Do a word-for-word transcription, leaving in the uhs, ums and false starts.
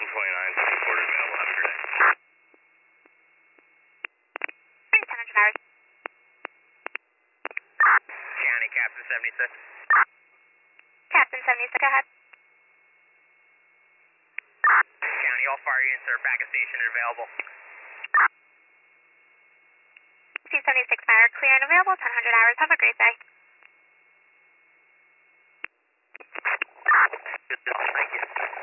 twenty-nine, support available. Have a good day. ten hundred hours. County, Captain seventy-six. Captain seventy-six, go ahead. County, all fire units are back at station and available. C seventy-six Mire, clear and available, ten hundred hours. Have a great day. Thank you.